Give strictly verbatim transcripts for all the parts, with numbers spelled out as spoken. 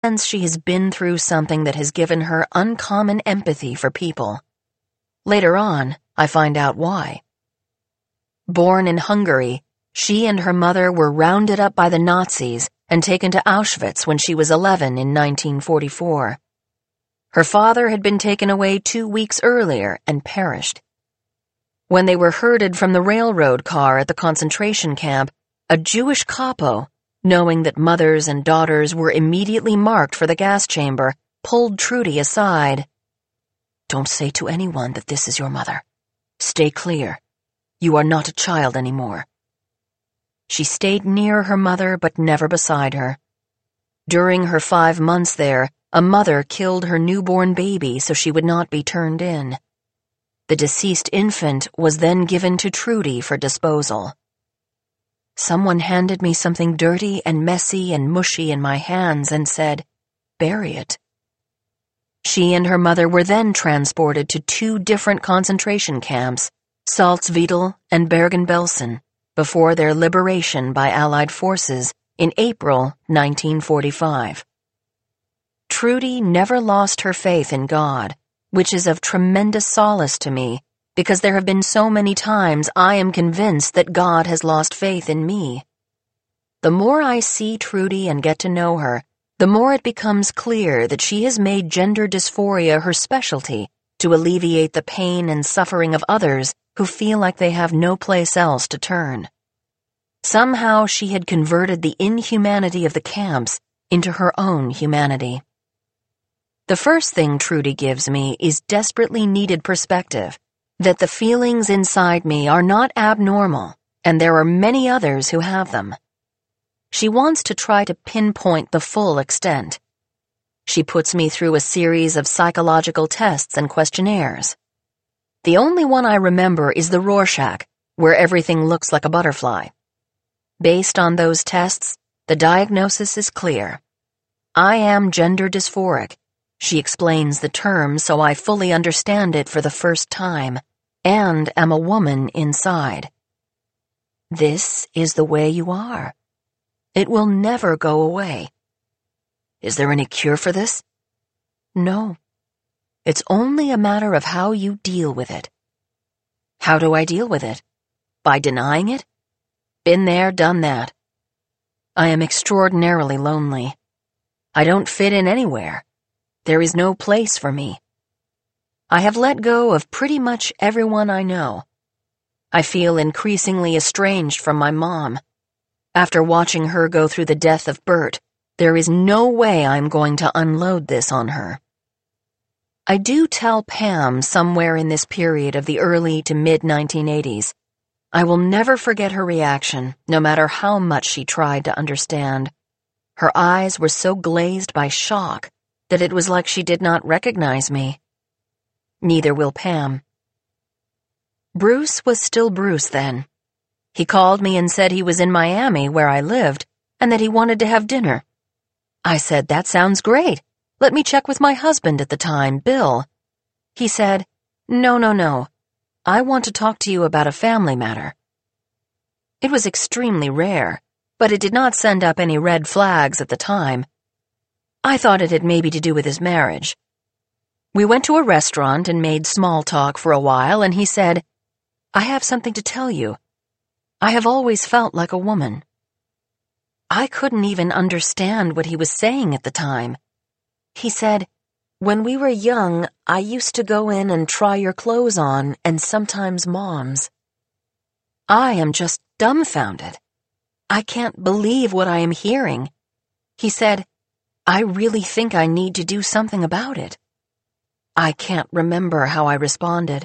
sense she has been through something that has given her uncommon empathy for people. Later on, I find out why. Born in Hungary, she and her mother were rounded up by the Nazis and taken to Auschwitz when she was eleven in nineteen forty-four. Her father had been taken away two weeks earlier and perished. When they were herded from the railroad car at the concentration camp, a Jewish capo, knowing that mothers and daughters were immediately marked for the gas chamber, pulled Trudy aside. "Don't say to anyone that this is your mother. Stay clear. You are not a child anymore." She stayed near her mother but never beside her. During her five months there, a mother killed her newborn baby so she would not be turned in. The deceased infant was then given to Trudy for disposal. Someone handed me something dirty and messy and mushy in my hands and said, "Bury it." She and her mother were then transported to two different concentration camps, Salzwedel and Bergen-Belsen, before their liberation by Allied forces in April nineteen forty-five. Trudy never lost her faith in God, which is of tremendous solace to me, because there have been so many times I am convinced that God has lost faith in me. The more I see Trudy and get to know her, the more it becomes clear that she has made gender dysphoria her specialty to alleviate the pain and suffering of others who feel like they have no place else to turn. Somehow she had converted the inhumanity of the camps into her own humanity. The first thing Trudy gives me is desperately needed perspective, that the feelings inside me are not abnormal, and there are many others who have them. She wants to try to pinpoint the full extent. She puts me through a series of psychological tests and questionnaires. The only one I remember is the Rorschach, where everything looks like a butterfly. Based on those tests, the diagnosis is clear. I am gender dysphoric. She explains the term so I fully understand it for the first time, and am a woman inside. This is the way you are. It will never go away. Is there any cure for this? No. It's only a matter of how you deal with it. How do I deal with it? By denying it? Been there, done that. I am extraordinarily lonely. I don't fit in anywhere. There is no place for me. I have let go of pretty much everyone I know. I feel increasingly estranged from my mom. After watching her go through the death of Bert, there is no way I'm going to unload this on her. I do tell Pam somewhere in this period of the early to mid nineteen eighties. I will never forget her reaction, no matter how much she tried to understand. Her eyes were so glazed by shock that it was like she did not recognize me. Neither will Pam. Bruce was still Bruce then. He called me and said he was in Miami, where I lived, and that he wanted to have dinner. I said, "That sounds great. Let me check with my husband at the time, Bill." He said, "No, no, no. I want to talk to you about a family matter." It was extremely rare, but it did not send up any red flags at the time. I thought it had maybe to do with his marriage. We went to a restaurant and made small talk for a while, and he said, "I have something to tell you. I have always felt like a woman." I couldn't even understand what he was saying at the time. He said, "When we were young, I used to go in and try your clothes on, and sometimes Mom's." I am just dumbfounded. I can't believe what I am hearing. He said, "I really think I need to do something about it." I can't remember how I responded.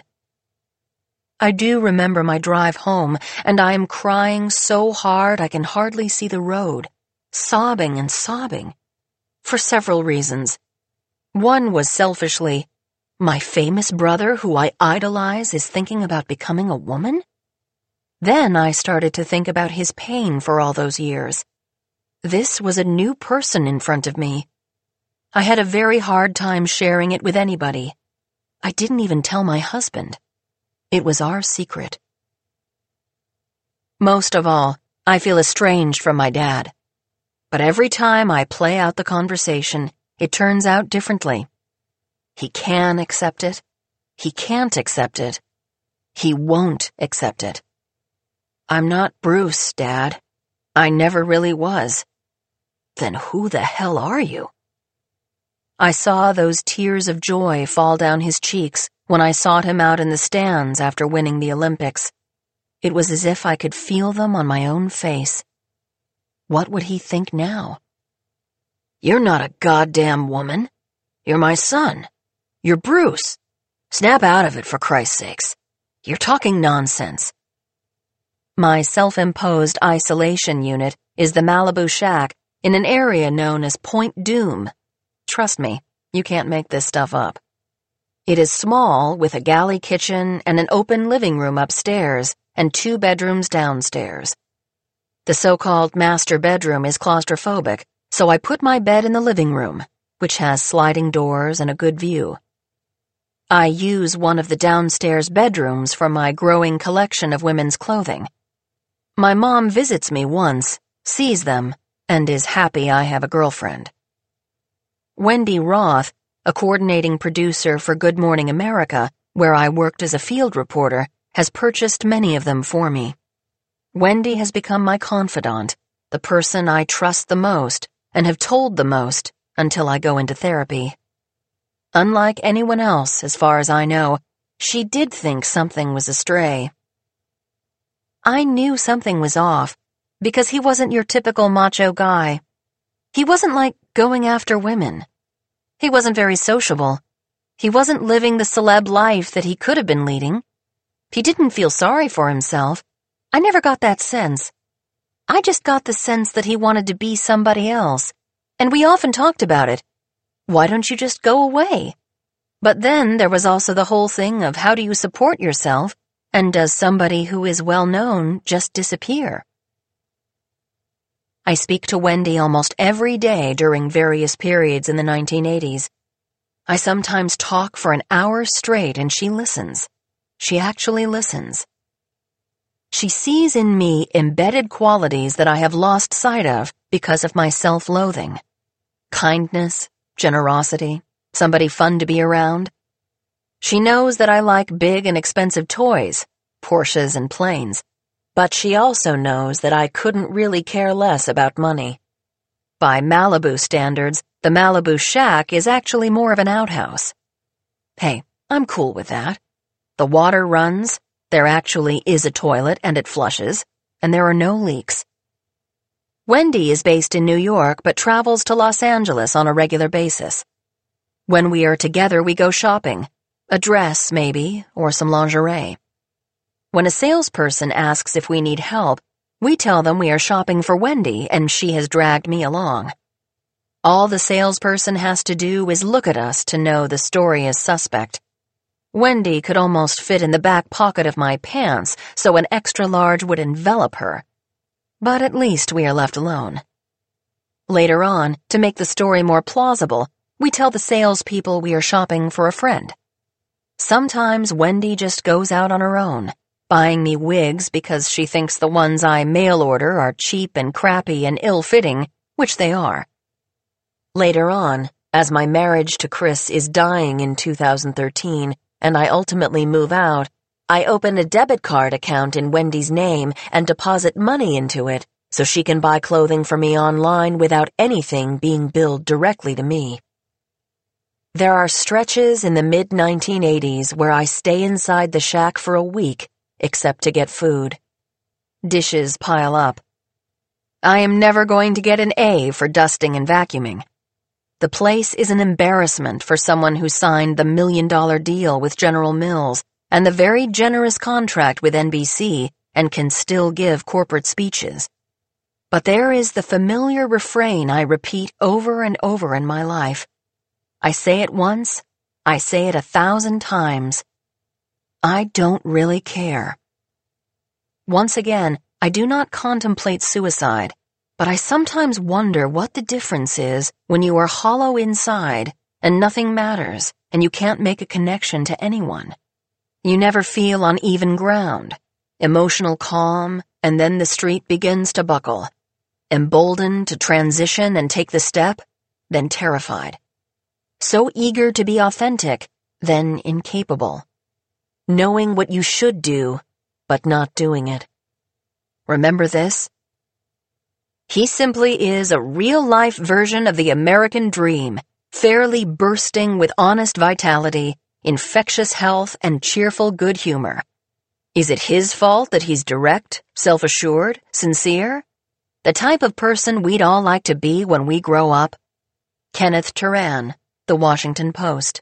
I do remember my drive home, and I am crying so hard I can hardly see the road, sobbing and sobbing, for several reasons. One was selfishly, my famous brother who I idolize is thinking about becoming a woman? Then I started to think about his pain for all those years. This was a new person in front of me. I had a very hard time sharing it with anybody. I didn't even tell my husband. It was our secret. Most of all, I feel estranged from my dad. But every time I play out the conversation, it turns out differently. He can accept it. He can't accept it. He won't accept it. I'm not Bruce, Dad. I never really was. Then who the hell are you? I saw those tears of joy fall down his cheeks when I sought him out in the stands after winning the Olympics. It was as if I could feel them on my own face. What would he think now? You're not a goddamn woman. You're my son. You're Bruce. Snap out of it, for Christ's sakes. You're talking nonsense. My self-imposed isolation unit is the Malibu Shack in an area known as Point Doom. Trust me, you can't make this stuff up. It is small, with a galley kitchen and an open living room upstairs and two bedrooms downstairs. The so-called master bedroom is claustrophobic, so I put my bed in the living room, which has sliding doors and a good view. I use one of the downstairs bedrooms for my growing collection of women's clothing. My mom visits me once, sees them, and is happy I have a girlfriend. Wendy Roth, a coordinating producer for Good Morning America, where I worked as a field reporter, has purchased many of them for me. Wendy has become my confidant, the person I trust the most and have told the most until I go into therapy. Unlike anyone else, as far as I know, she did think something was astray. I knew something was off because he wasn't your typical macho guy. He wasn't like going after women. He wasn't very sociable. He wasn't living the celeb life that he could have been leading. He didn't feel sorry for himself. I never got that sense. I just got the sense that he wanted to be somebody else, and we often talked about it. Why don't you just go away? But then there was also the whole thing of how do you support yourself, and does somebody who is well known just disappear? I speak to Wendy almost every day during various periods in the nineteen eighties. I sometimes talk for an hour straight and she listens. She actually listens. She sees in me embedded qualities that I have lost sight of because of my self-loathing. Kindness, generosity, somebody fun to be around. She knows that I like big and expensive toys, Porsches and planes, but she also knows that I couldn't really care less about money. By Malibu standards, the Malibu Shack is actually more of an outhouse. Hey, I'm cool with that. The water runs, there actually is a toilet and it flushes, and there are no leaks. Wendy is based in New York but travels to Los Angeles on a regular basis. When we are together, we go shopping. A dress, maybe, or some lingerie. When a salesperson asks if we need help, we tell them we are shopping for Wendy and she has dragged me along. All the salesperson has to do is look at us to know the story is suspect. Wendy could almost fit in the back pocket of my pants, so an extra large would envelop her. But at least we are left alone. Later on, to make the story more plausible, we tell the salespeople we are shopping for a friend. Sometimes Wendy just goes out on her own, buying me wigs because she thinks the ones I mail order are cheap and crappy and ill-fitting, which they are. Later on, as my marriage to Chris is dying in two thousand thirteen, and I ultimately move out, I open a debit card account in Wendy's name and deposit money into it so she can buy clothing for me online without anything being billed directly to me. There are stretches in the mid nineteen eighties where I stay inside the shack for a week, except to get food. Dishes pile up. I am never going to get an A for dusting and vacuuming. The place is an embarrassment for someone who signed the million-dollar deal with General Mills and the very generous contract with N B C and can still give corporate speeches. But there is the familiar refrain I repeat over and over in my life. I say it once, I say it a thousand times. I don't really care. Once again, I do not contemplate suicide, but I sometimes wonder what the difference is when you are hollow inside and nothing matters and you can't make a connection to anyone. You never feel on even ground, emotional calm, and then the street begins to buckle. emboldened to transition and take the step, then terrified. So eager to be authentic, then incapable. Knowing what you should do, but not doing it. Remember this? He simply is a real-life version of the American dream, fairly bursting with honest vitality, infectious health, and cheerful good humor. Is it his fault that he's direct, self-assured, sincere? The type of person we'd all like to be when we grow up? Kenneth Turan, The Washington Post.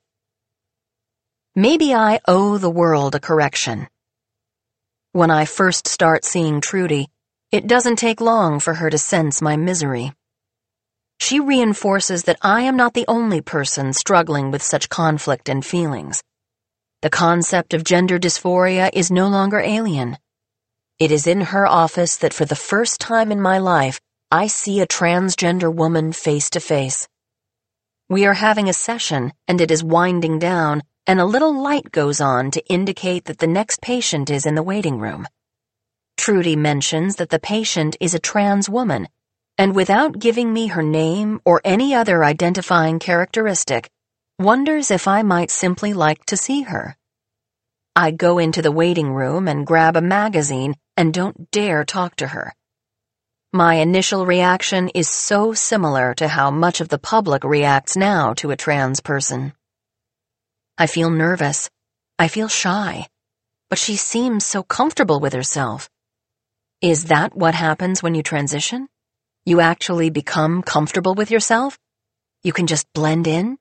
Maybe I owe the world a correction. When I first start seeing Trudy, it doesn't take long for her to sense my misery. She reinforces that I am not the only person struggling with such conflict and feelings. The concept of gender dysphoria is no longer alien. It is in her office that for the first time in my life, I see a transgender woman face to face. We are having a session, and it is winding down, and a little light goes on to indicate that the next patient is in the waiting room. Trudy mentions that the patient is a trans woman, and without giving me her name or any other identifying characteristic, wonders if I might simply like to see her. I go into the waiting room and grab a magazine and don't dare talk to her. My initial reaction is so similar to how much of the public reacts now to a trans person. I feel nervous. I feel shy. But she seems so comfortable with herself. Is that what happens when you transition? You actually become comfortable with yourself? You can just blend in?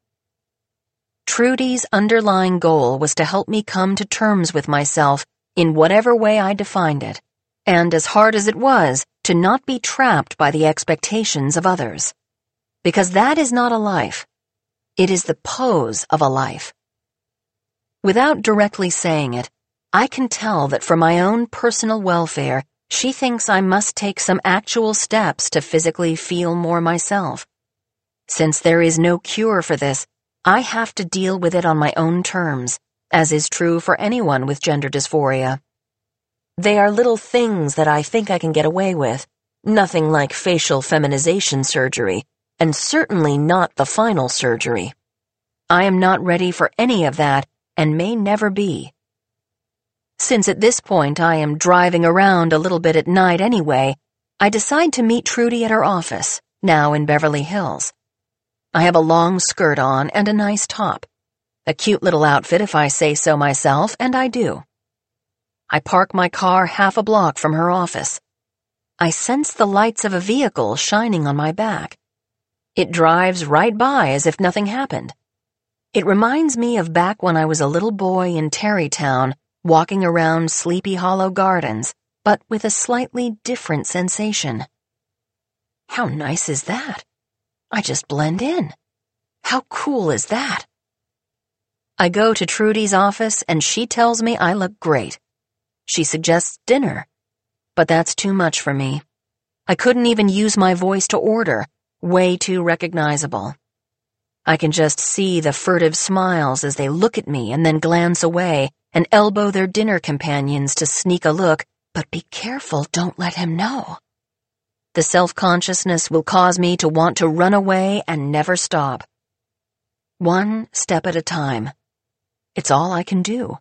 Trudy's underlying goal was to help me come to terms with myself in whatever way I defined it, and as hard as it was, to not be trapped by the expectations of others. Because that is not a life. It is the pose of a life. Without directly saying it, I can tell that for my own personal welfare, she thinks I must take some actual steps to physically feel more myself. Since there is no cure for this, I have to deal with it on my own terms, as is true for anyone with gender dysphoria. They are little things that I think I can get away with, nothing like facial feminization surgery, and certainly not the final surgery. I am not ready for any of that, and may never be. Since at this point I am driving around a little bit at night anyway, I decide to meet Trudy at her office, now in Beverly Hills. I have a long skirt on and a nice top. A cute little outfit if I say so myself, and I do. I park my car half a block from her office. I sense the lights of a vehicle shining on my back. It drives right by as if nothing happened. It reminds me of back when I was a little boy in Tarrytown, walking around Sleepy Hollow Gardens, but with a slightly different sensation. How nice is that? I just blend in. How cool is that? I go to Trudy's office and she tells me I look great. She suggests dinner, but that's too much for me. I couldn't even use my voice to order, way too recognizable. I can just see the furtive smiles as they look at me and then glance away and elbow their dinner companions to sneak a look, but be careful, don't let him know. The self-consciousness will cause me to want to run away and never stop. One step at a time. It's all I can do.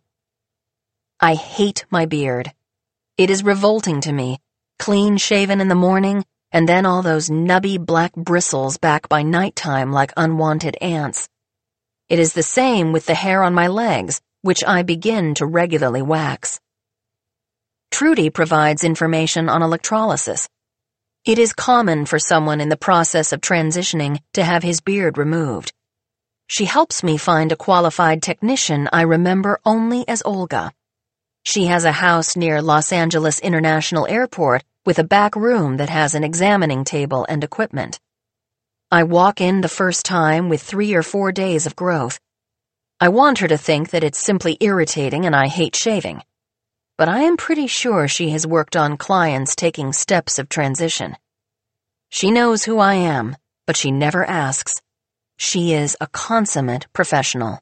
I hate my beard. It is revolting to me, clean-shaven in the morning, and then all those nubby black bristles back by nighttime like unwanted ants. It is the same with the hair on my legs, which I begin to regularly wax. Trudy provides information on electrolysis. It is common for someone in the process of transitioning to have his beard removed. She helps me find a qualified technician I remember only as Olga. She has a house near Los Angeles International Airport with a back room that has an examining table and equipment. I walk in the first time with three or four days of growth. I want her to think that it's simply irritating and I hate shaving. But I am pretty sure she has worked on clients taking steps of transition. She knows who I am, but she never asks. She is a consummate professional.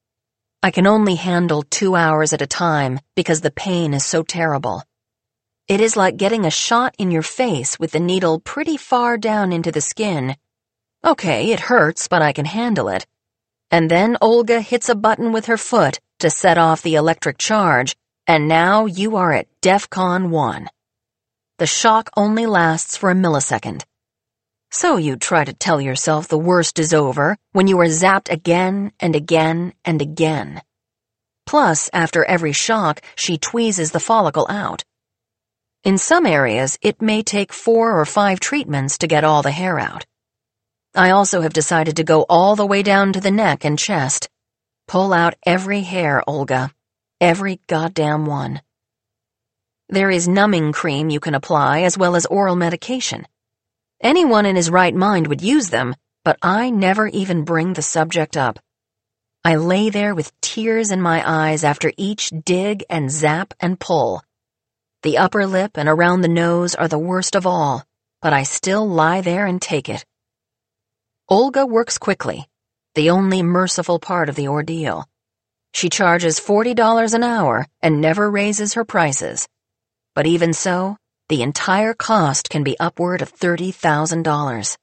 I can only handle two hours at a time because the pain is so terrible. It is like getting a shot in your face with the needle pretty far down into the skin. Okay, it hurts, but I can handle it. And then Olga hits a button with her foot to set off the electric charge, and now you are at DEFCON one. The shock only lasts for a millisecond. So you try to tell yourself the worst is over when you are zapped again and again and again. Plus, after every shock, she tweezes the follicle out. In some areas, it may take four or five treatments to get all the hair out. I also have decided to go all the way down to the neck and chest. Pull out every hair, Olga. Every goddamn one. There is numbing cream you can apply as well as oral medication. Anyone in his right mind would use them, but I never even bring the subject up. I lay there with tears in my eyes after each dig and zap and pull. The upper lip and around the nose are the worst of all, but I still lie there and take it. Olga works quickly, the only merciful part of the ordeal. She charges forty dollars an hour and never raises her prices. But even so, the entire cost can be upward of thirty thousand dollars.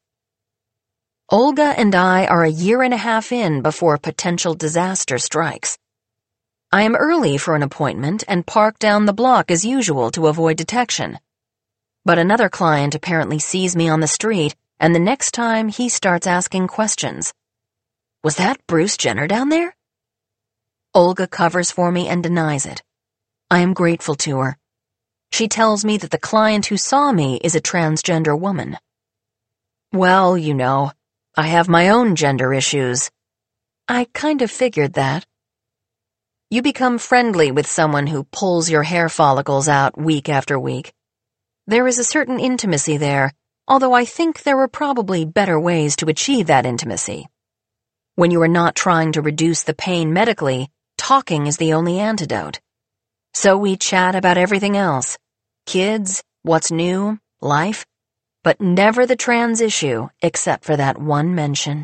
Olga and I are a year and a half in before potential disaster strikes. I am early for an appointment and park down the block as usual to avoid detection. But another client apparently sees me on the street, and the next time he starts asking questions. Was that Bruce Jenner down there? Olga covers for me and denies it. I am grateful to her. She tells me that the client who saw me is a transgender woman. Well, you know, I have my own gender issues. I kind of figured that. You become friendly with someone who pulls your hair follicles out week after week. There is a certain intimacy there, although I think there are probably better ways to achieve that intimacy. When you are not trying to reduce the pain medically, talking is the only antidote. So we chat about everything else. Kids, what's new, life, but never the trans issue except for that one mention.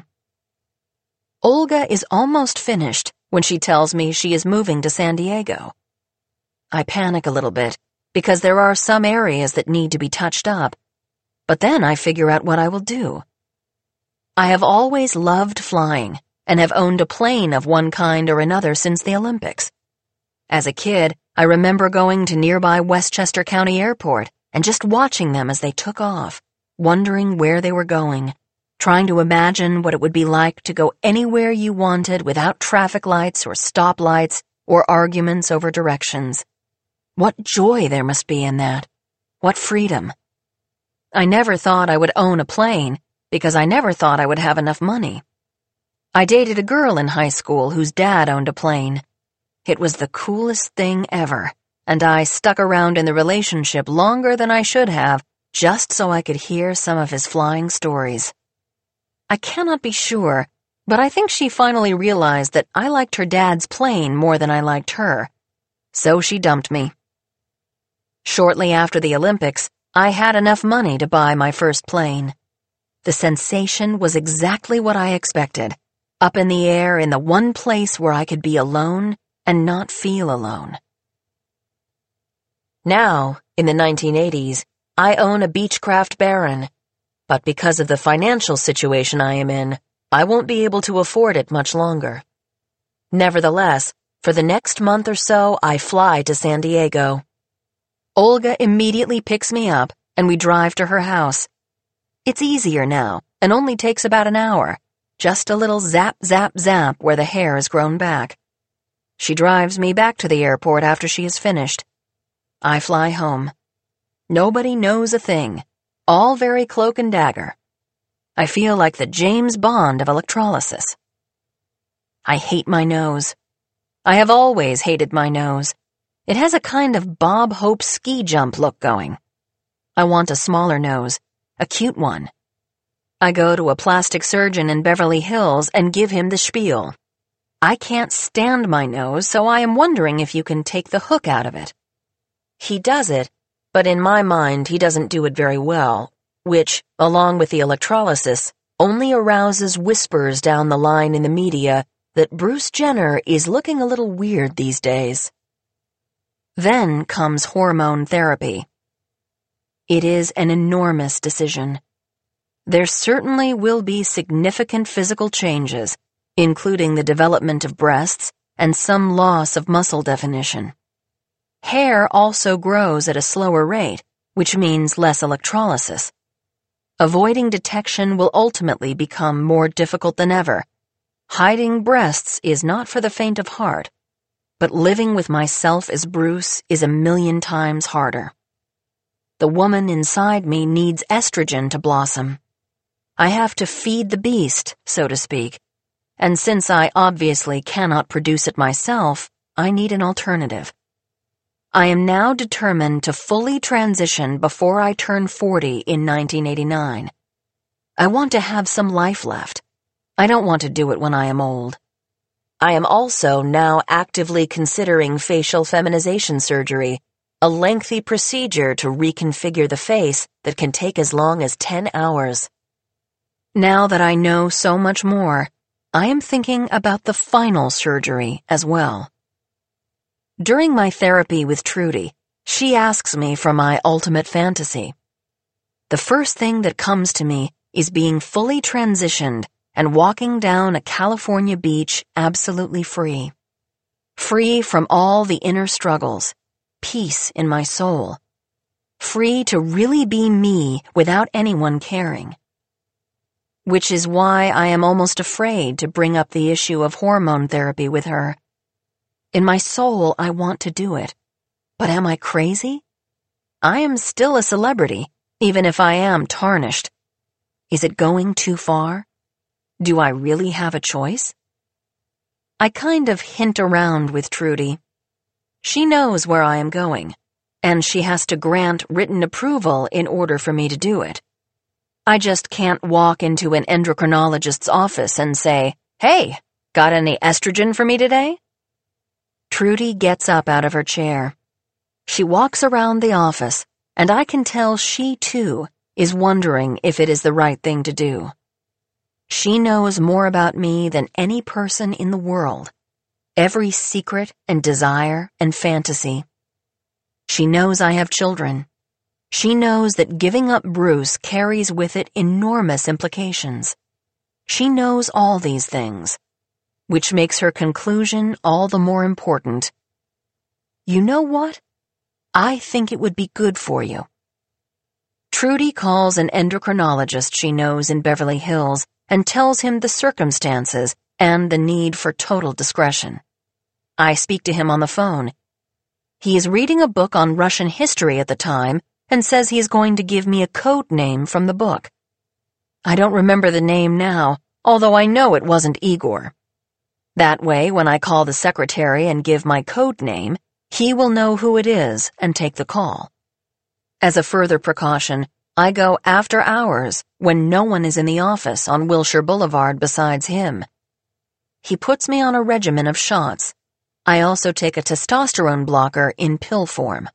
Olga is almost finished when she tells me she is moving to San Diego. I panic a little bit because there are some areas that need to be touched up, but then I figure out what I will do. I have always loved flying and have owned a plane of one kind or another since the Olympics. As a kid, I remember going to nearby Westchester County Airport and just watching them as they took off, wondering where they were going, trying to imagine what it would be like to go anywhere you wanted without traffic lights or stoplights or arguments over directions. What joy there must be in that. What freedom. I never thought I would own a plane because I never thought I would have enough money. I dated a girl in high school whose dad owned a plane. It was the coolest thing ever, and I stuck around in the relationship longer than I should have just so I could hear some of his flying stories. I cannot be sure, but I think she finally realized that I liked her dad's plane more than I liked her. So she dumped me. Shortly after the Olympics, I had enough money to buy my first plane. The sensation was exactly what I expected, up in the air in the one place where I could be alone and not feel alone. Now, in the nineteen eighties, I own a Beechcraft Baron, but because of the financial situation I am in, I won't be able to afford it much longer. Nevertheless, for the next month or so, I fly to San Diego. Olga immediately picks me up, and we drive to her house. It's easier now, and only takes about an hour. Just a little zap, zap, zap where the hair has grown back. She drives me back to the airport after she is finished. I fly home. Nobody knows a thing. All very cloak and dagger. I feel like the James Bond of electrolysis. I hate my nose. I have always hated my nose. It has a kind of Bob Hope ski jump look going. I want a smaller nose, a cute one. I go to a plastic surgeon in Beverly Hills and give him the spiel. I can't stand my nose, so I am wondering if you can take the hook out of it. He does it, but in my mind he doesn't do it very well, which, along with the electrolysis, only arouses whispers down the line in the media that Bruce Jenner is looking a little weird these days. Then comes hormone therapy. It is an enormous decision. There certainly will be significant physical changes, including the development of breasts and some loss of muscle definition. Hair also grows at a slower rate, which means less electrolysis. Avoiding detection will ultimately become more difficult than ever. Hiding breasts is not for the faint of heart, but living with myself as Bruce is a million times harder. The woman inside me needs estrogen to blossom. I have to feed the beast, so to speak, and since I obviously cannot produce it myself, I need an alternative. I am now determined to fully transition before I turn forty in nineteen eighty-nine. I want to have some life left. I don't want to do it when I am old. I am also now actively considering facial feminization surgery, a lengthy procedure to reconfigure the face that can take as long as ten hours. Now that I know so much more, I am thinking about the final surgery as well. During my therapy with Trudy, she asks me for my ultimate fantasy. The first thing that comes to me is being fully transitioned and walking down a California beach absolutely free. Free from all the inner struggles, peace in my soul. Free to really be me without anyone caring. Which is why I am almost afraid to bring up the issue of hormone therapy with her. In my soul, I want to do it. But am I crazy? I am still a celebrity, even if I am tarnished. Is it going too far? Do I really have a choice? I kind of hint around with Trudy. She knows where I am going, and she has to grant written approval in order for me to do it. I just can't walk into an endocrinologist's office and say, "Hey, got any estrogen for me today?" Trudy gets up out of her chair. She walks around the office, and I can tell she, too, is wondering if it is the right thing to do. She knows more about me than any person in the world, every secret and desire and fantasy. She knows I have children. She knows that giving up Bruce carries with it enormous implications. She knows all these things, which makes her conclusion all the more important. You know what? I think it would be good for you. Trudy calls an endocrinologist she knows in Beverly Hills and tells him the circumstances and the need for total discretion. I speak to him on the phone. He is reading a book on Russian history at the time and says he is going to give me a code name from the book. I don't remember the name now, although I know it wasn't Igor. That way, when I call the secretary and give my code name, he will know who it is and take the call. As a further precaution, I go after hours when no one is in the office on Wilshire Boulevard besides him. He puts me on a regimen of shots. I also take a testosterone blocker in pill form.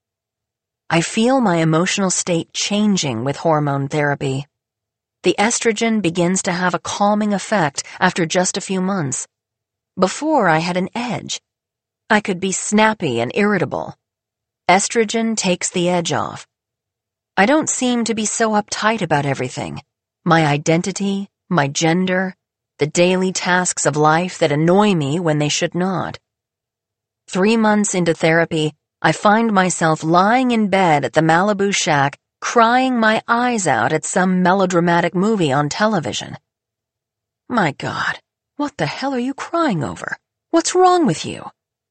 I feel my emotional state changing with hormone therapy. The estrogen begins to have a calming effect after just a few months. Before, I had an edge. I could be snappy and irritable. Estrogen takes the edge off. I don't seem to be so uptight about everything. My identity, my gender, the daily tasks of life that annoy me when they should not. Three months into therapy, I find myself lying in bed at the Malibu shack, crying my eyes out at some melodramatic movie on television. My God, what the hell are you crying over? What's wrong with you?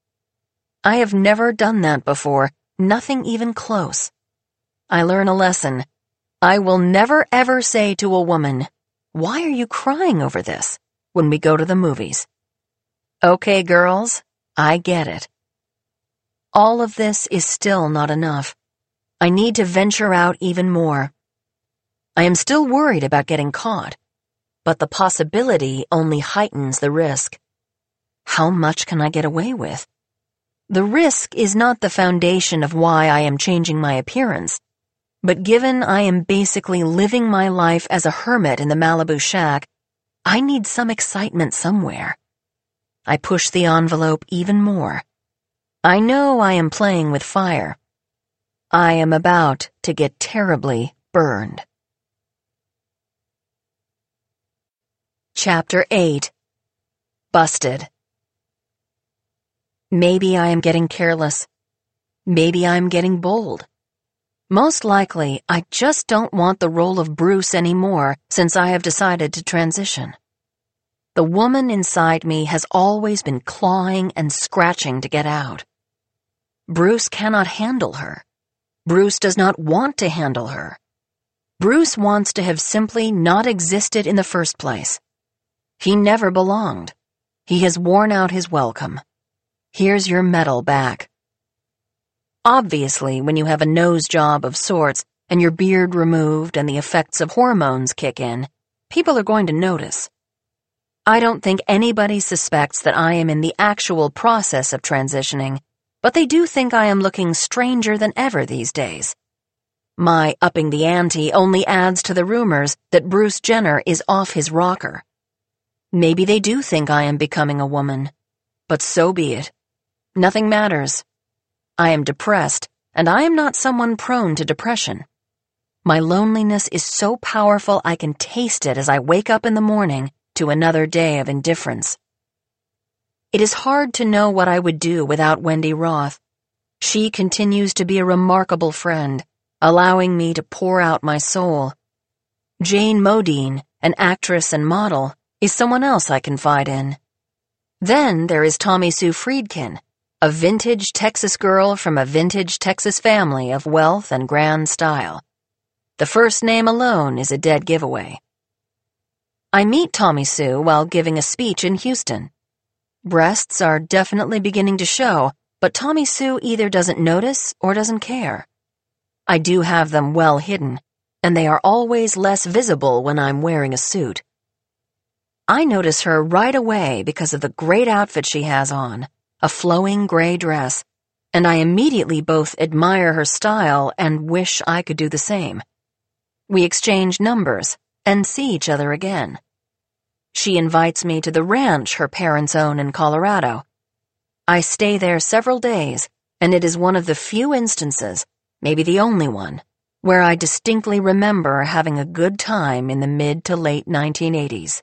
I have never done that before, nothing even close. I learn a lesson. I will never ever say to a woman, "Why are you crying over this?" when we go to the movies. Okay, girls, I get it. All of this is still not enough. I need to venture out even more. I am still worried about getting caught, but the possibility only heightens the risk. How much can I get away with? The risk is not the foundation of why I am changing my appearance, but given I am basically living my life as a hermit in the Malibu shack, I need some excitement somewhere. I push the envelope even more. I know I am playing with fire. I am about to get terribly burned. Chapter eight. Busted. Maybe I am getting careless. Maybe I am getting bold. Most likely, I just don't want the role of Bruce anymore since I have decided to transition. The woman inside me has always been clawing and scratching to get out. Bruce cannot handle her. Bruce does not want to handle her. Bruce wants to have simply not existed in the first place. He never belonged. He has worn out his welcome. Here's your medal back. Obviously, when you have a nose job of sorts and your beard removed and the effects of hormones kick in, people are going to notice. I don't think anybody suspects that I am in the actual process of transitioning, but they do think I am looking stranger than ever these days. My upping the ante only adds to the rumors that Bruce Jenner is off his rocker. Maybe they do think I am becoming a woman, but so be it. Nothing matters. I am depressed, and I am not someone prone to depression. My loneliness is so powerful I can taste it as I wake up in the morning to another day of indifference. It is hard to know what I would do without Wendy Roth. She continues to be a remarkable friend, allowing me to pour out my soul. Jane Modine, an actress and model, is someone else I confide in. Then there is Tommy Sue Friedkin, a vintage Texas girl from a vintage Texas family of wealth and grand style. The first name alone is a dead giveaway. I meet Tommy Sue while giving a speech in Houston. Breasts are definitely beginning to show, but Tommy Sue either doesn't notice or doesn't care. I do have them well hidden, and they are always less visible when I'm wearing a suit. I notice her right away because of the great outfit she has on, a flowing gray dress, and I immediately both admire her style and wish I could do the same. We exchange numbers and see each other again. She invites me to the ranch her parents own in Colorado. I stay there several days, and it is one of the few instances, maybe the only one, where I distinctly remember having a good time in the mid to late nineteen eighties.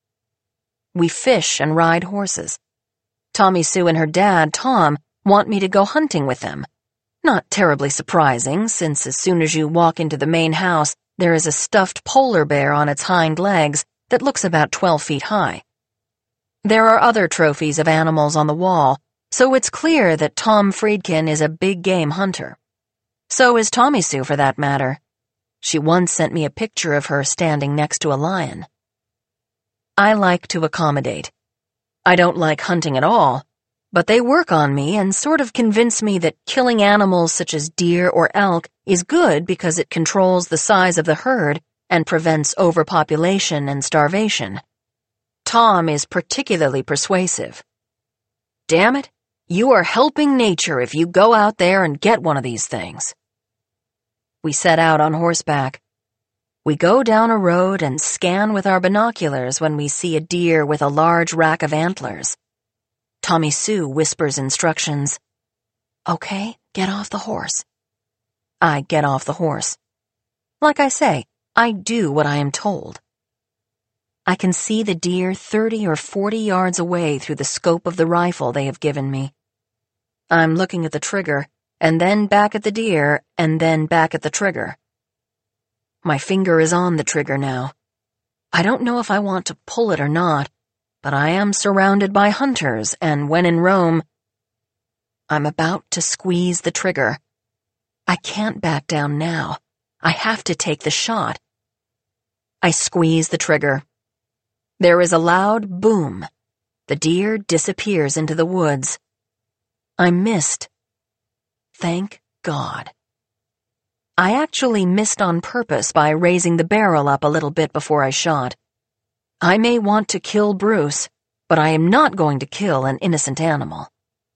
We fish and ride horses. Tommy Sue and her dad, Tom, want me to go hunting with them. Not terribly surprising, since as soon as you walk into the main house, there is a stuffed polar bear on its hind legs that looks about twelve feet high. There are other trophies of animals on the wall, so it's clear that Tom Friedkin is a big game hunter. So is Tommy Sue, for that matter. She once sent me a picture of her standing next to a lion. I like to accommodate. I don't like hunting at all, but they work on me and sort of convince me that killing animals such as deer or elk is good because it controls the size of the herd and prevents overpopulation and starvation. Tom is particularly persuasive. Damn it, you are helping nature if you go out there and get one of these things. We set out on horseback. We go down a road and scan with our binoculars when we see a deer with a large rack of antlers. Tommy Sue whispers instructions. Okay, get off the horse. I get off the horse. Like I say, I do what I am told. I can see the deer thirty or forty yards away through the scope of the rifle they have given me. I'm looking at the trigger, and then back at the deer, and then back at the trigger. My finger is on the trigger now. I don't know if I want to pull it or not, but I am surrounded by hunters, and when in Rome, I'm about to squeeze the trigger. I can't back down now. I have to take the shot. I squeeze the trigger. There is a loud boom. The deer disappears into the woods. I missed. Thank God. I actually missed on purpose by raising the barrel up a little bit before I shot. I may want to kill Bruce, but I am not going to kill an innocent animal.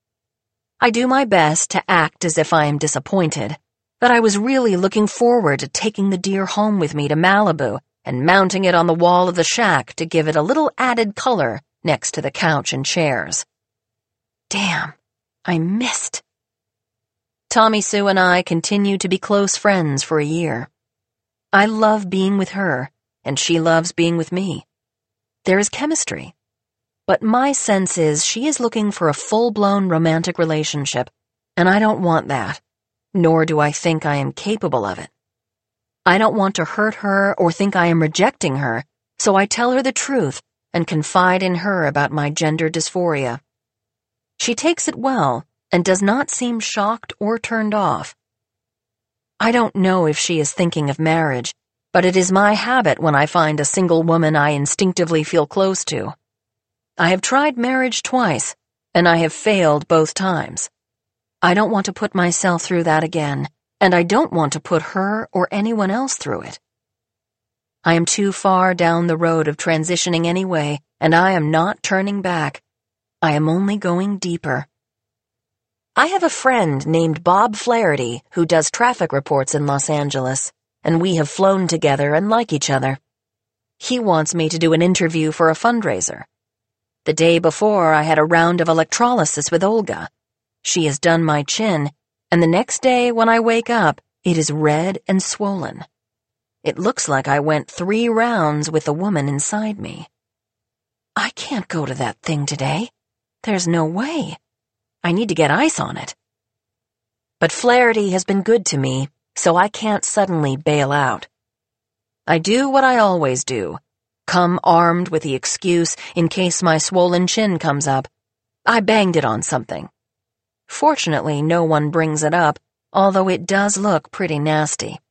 I do my best to act as if I am disappointed, that I was really looking forward to taking the deer home with me to Malibu and mounting it on the wall of the shack to give it a little added color next to the couch and chairs. Damn, I missed. Tommy Sue and I continued to be close friends for a year. I love being with her, and she loves being with me. There is chemistry. But my sense is she is looking for a full-blown romantic relationship, and I don't want that, nor do I think I am capable of it. I don't want to hurt her or think I am rejecting her, so I tell her the truth and confide in her about my gender dysphoria. She takes it well and does not seem shocked or turned off. I don't know if she is thinking of marriage, but it is my habit when I find a single woman I instinctively feel close to. I have tried marriage twice, and I have failed both times. I don't want to put myself through that again, and I don't want to put her or anyone else through it. I am too far down the road of transitioning anyway, and I am not turning back. I am only going deeper. I have a friend named Bob Flaherty who does traffic reports in Los Angeles, and we have flown together and like each other. He wants me to do an interview for a fundraiser. The day before, I had a round of electrolysis with Olga. She has done my chin, and the next day when I wake up, it is red and swollen. It looks like I went three rounds with the woman inside me. I can't go to that thing today. There's no way. I need to get ice on it. But Flaherty has been good to me, so I can't suddenly bail out. I do what I always do. Come armed with the excuse in case my swollen chin comes up. I banged it on something. Fortunately, no one brings it up, although it does look pretty nasty.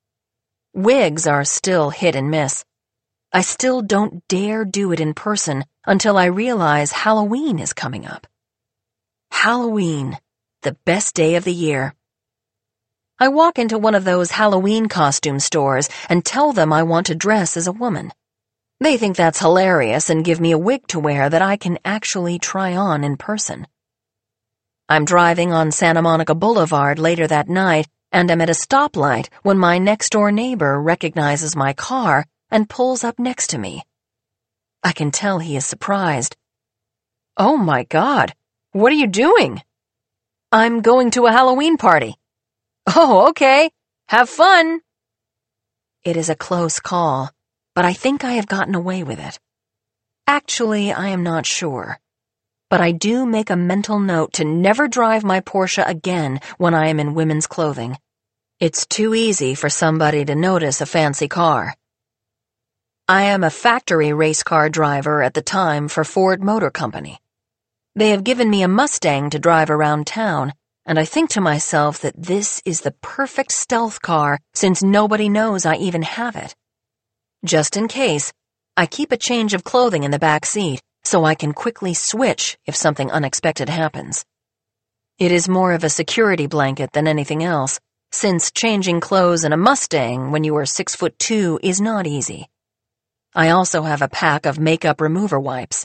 Wigs are still hit and miss. I still don't dare do it in person until I realize Halloween is coming up. Halloween, the best day of the year. I walk into one of those Halloween costume stores and tell them I want to dress as a woman. They think that's hilarious and give me a wig to wear that I can actually try on in person. I'm driving on Santa Monica Boulevard later that night, and I'm at a stoplight when my next-door neighbor recognizes my car and pulls up next to me. I can tell he is surprised. "Oh my God, what are you doing?" "I'm going to a Halloween party." "Oh, okay. Have fun." It is a close call, but I think I have gotten away with it. Actually, I am not sure. But I do make a mental note to never drive my Porsche again when I am in women's clothing. It's too easy for somebody to notice a fancy car. I am a factory race car driver at the time for Ford Motor Company. They have given me a Mustang to drive around town, and I think to myself that this is the perfect stealth car since nobody knows I even have it. Just in case, I keep a change of clothing in the back seat so I can quickly switch if something unexpected happens. It is more of a security blanket than anything else, since changing clothes in a Mustang when you are six foot two is not easy. I also have a pack of makeup remover wipes.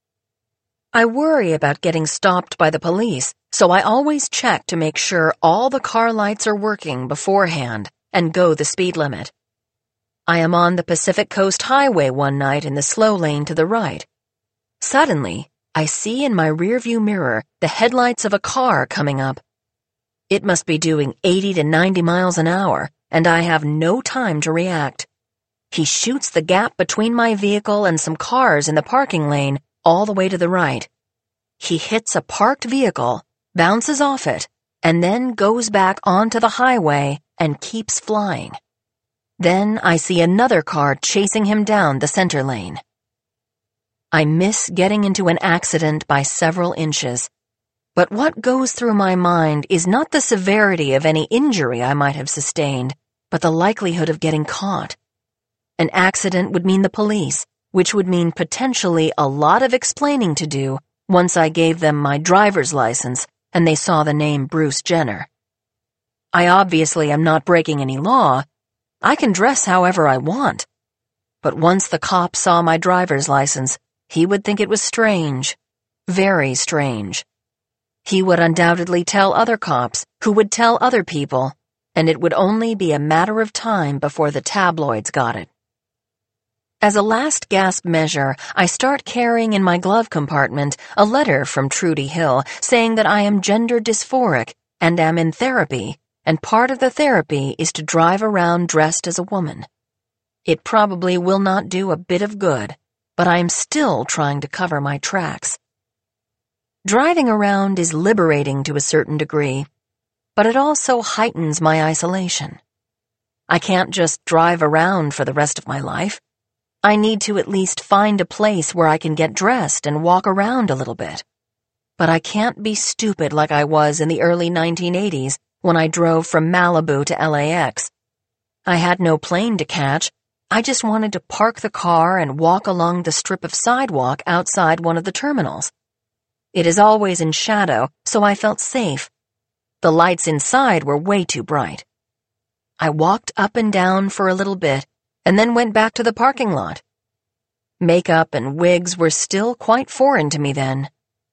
I worry about getting stopped by the police, so I always check to make sure all the car lights are working beforehand and go the speed limit. I am on the Pacific Coast Highway one night in the slow lane to the right. Suddenly, I see in my rearview mirror the headlights of a car coming up. It must be doing eighty to ninety miles an hour, and I have no time to react. He shoots the gap between my vehicle and some cars in the parking lane all the way to the right. He hits a parked vehicle, bounces off it, and then goes back onto the highway and keeps flying. Then I see another car chasing him down the center lane. I miss getting into an accident by several inches, but what goes through my mind is not the severity of any injury I might have sustained, but the likelihood of getting caught. An accident would mean the police, which would mean potentially a lot of explaining to do once I gave them my driver's license and they saw the name Bruce Jenner. I obviously am not breaking any law. I can dress however I want. But once the cop saw my driver's license, he would think it was strange. Very strange. He would undoubtedly tell other cops, who would tell other people, and it would only be a matter of time before the tabloids got it. As a last gasp measure, I start carrying in my glove compartment a letter from Trudy Hill saying that I am gender dysphoric and am in therapy, and part of the therapy is to drive around dressed as a woman. It probably will not do a bit of good, but I am still trying to cover my tracks. Driving around is liberating to a certain degree, but it also heightens my isolation. I can't just drive around for the rest of my life. I need to at least find a place where I can get dressed and walk around a little bit. But I can't be stupid like I was in the early nineteen eighties when I drove from Malibu to L A X. I had no plane to catch. I just wanted to park the car and walk along the strip of sidewalk outside one of the terminals. It is always in shadow, so I felt safe. The lights inside were way too bright. I walked up and down for a little bit, and then went back to the parking lot. Makeup and wigs were still quite foreign to me then.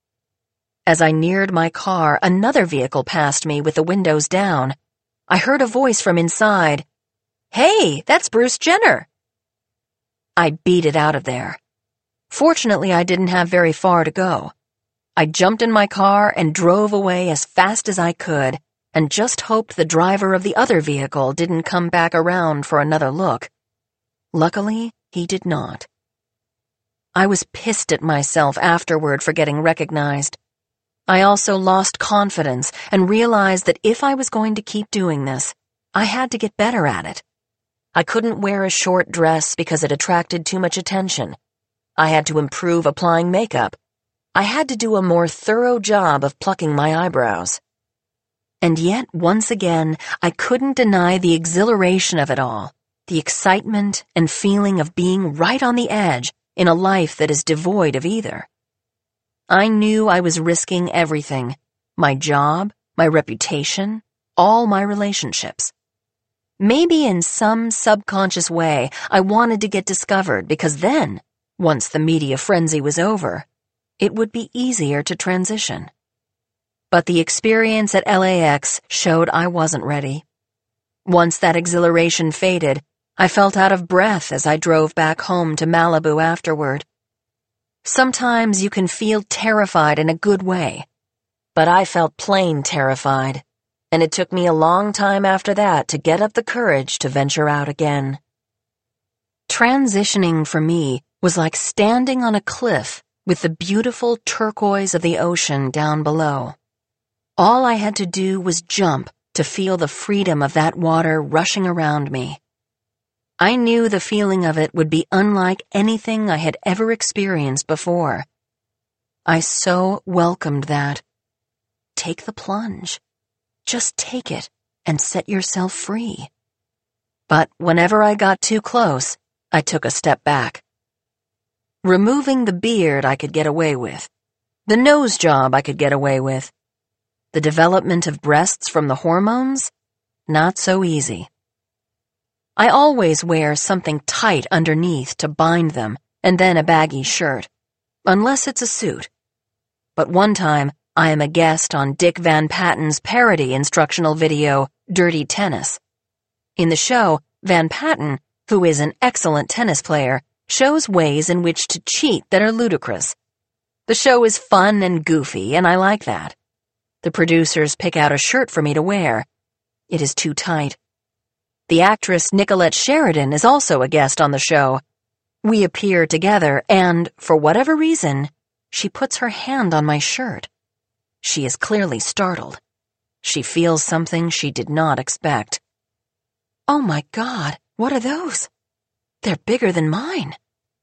As I neared my car, another vehicle passed me with the windows down. I heard a voice from inside. "Hey, that's Bruce Jenner." I beat it out of there. Fortunately, I didn't have very far to go. I jumped in my car and drove away as fast as I could, and just hoped the driver of the other vehicle didn't come back around for another look. Luckily, he did not. I was pissed at myself afterward for getting recognized. I also lost confidence and realized that if I was going to keep doing this, I had to get better at it. I couldn't wear a short dress because it attracted too much attention. I had to improve applying makeup. I had to do a more thorough job of plucking my eyebrows. And yet, once again, I couldn't deny the exhilaration of it all, the excitement and feeling of being right on the edge in a life that is devoid of either. I knew I was risking everything, my job, my reputation, all my relationships. Maybe in some subconscious way, I wanted to get discovered because then, once the media frenzy was over, it would be easier to transition. But the experience at L A X showed I wasn't ready. Once that exhilaration faded, I felt out of breath as I drove back home to Malibu afterward. Sometimes you can feel terrified in a good way, but I felt plain terrified, and it took me a long time after that to get up the courage to venture out again. Transitioning for me was like standing on a cliff with the beautiful turquoise of the ocean down below. All I had to do was jump to feel the freedom of that water rushing around me. I knew the feeling of it would be unlike anything I had ever experienced before. I so welcomed that. Take the plunge. Just take it and set yourself free. But whenever I got too close, I took a step back. Removing the beard I could get away with. The nose job I could get away with. The development of breasts from the hormones? Not so easy. I always wear something tight underneath to bind them, and then a baggy shirt, unless it's a suit. But one time, I am a guest on Dick Van Patten's parody instructional video, Dirty Tennis. In the show, Van Patten, who is an excellent tennis player, shows ways in which to cheat that are ludicrous. The show is fun and goofy, and I like that. The producers pick out a shirt for me to wear. It is too tight. The actress Nicolette Sheridan is also a guest on the show. We appear together, and, for whatever reason, she puts her hand on my shirt. She is clearly startled. She feels something she did not expect. Oh my God, what are those? They're bigger than mine.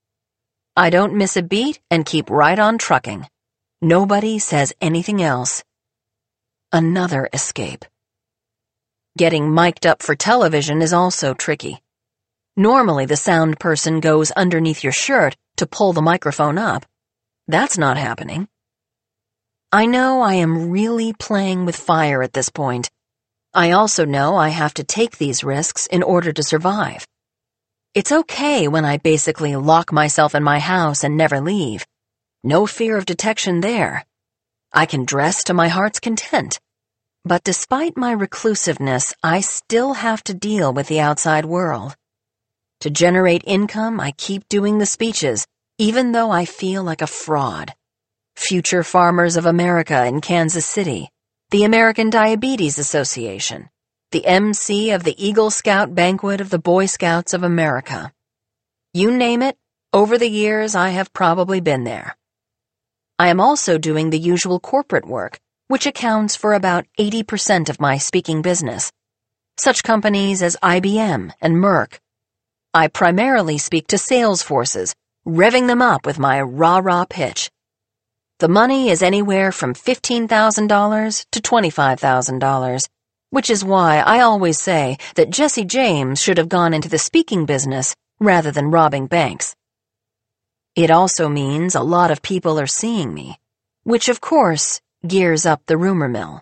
I don't miss a beat and keep right on trucking. Nobody says anything else. Another escape. Getting mic'd up for television is also tricky. Normally the sound person goes underneath your shirt to pull the microphone up. That's not happening. I know I am really playing with fire at this point. I also know I have to take these risks in order to survive. It's okay when I basically lock myself in my house and never leave. No fear of detection there. I can dress to my heart's content. But despite my reclusiveness, I still have to deal with the outside world. To generate income, I keep doing the speeches, even though I feel like a fraud. Future Farmers of America in Kansas City, the American Diabetes Association, the M C of the Eagle Scout Banquet of the Boy Scouts of America. You name it, over the years I have probably been there. I am also doing the usual corporate work, which accounts for about eighty percent of my speaking business. Such companies as I B M and Merck. I primarily speak to sales forces, revving them up with my rah-rah pitch. The money is anywhere from fifteen thousand dollars to twenty-five thousand dollars, which is why I always say that Jesse James should have gone into the speaking business rather than robbing banks. It also means a lot of people are seeing me, which of course gears up the rumor mill.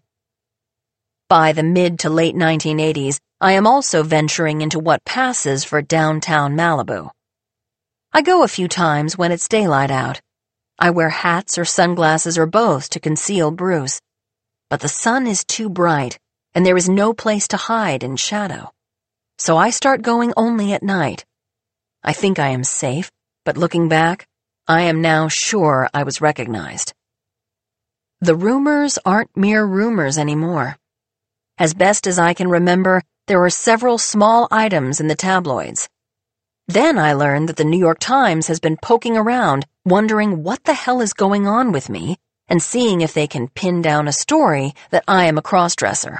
By the mid to late nineteen eighties, I am also venturing into what passes for downtown Malibu. I go a few times when it's daylight out. I wear hats or sunglasses or both to conceal Bruce. But the sun is too bright, and there is no place to hide in shadow. So I start going only at night. I think I am safe, but looking back, I am now sure I was recognized. The rumors aren't mere rumors anymore. As best as I can remember, there are several small items in the tabloids. Then I learned that the New York Times has been poking around, wondering what the hell is going on with me, and seeing if they can pin down a story that I am a crossdresser.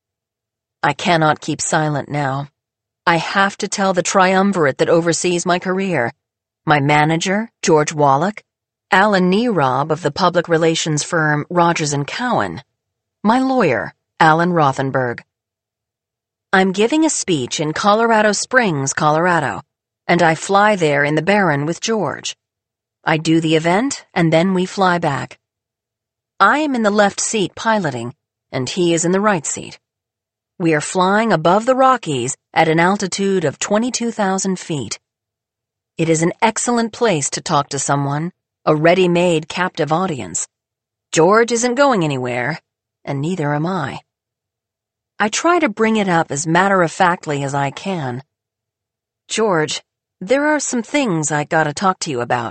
I cannot keep silent now. I have to tell the triumvirate that oversees my career, my manager, George Wallach, Alan Nierob of the public relations firm Rogers and Cowan, my lawyer, Alan Rothenberg. I'm giving a speech in Colorado Springs, Colorado, and I fly there in the Baron with George. I do the event, and then we fly back. I am in the left seat piloting, and he is in the right seat. We are flying above the Rockies at an altitude of twenty-two thousand feet. It is an excellent place to talk to someone, a ready-made captive audience. George isn't going anywhere, and neither am I. I try to bring it up as matter-of-factly as I can. George, there are some things I gotta talk to you about.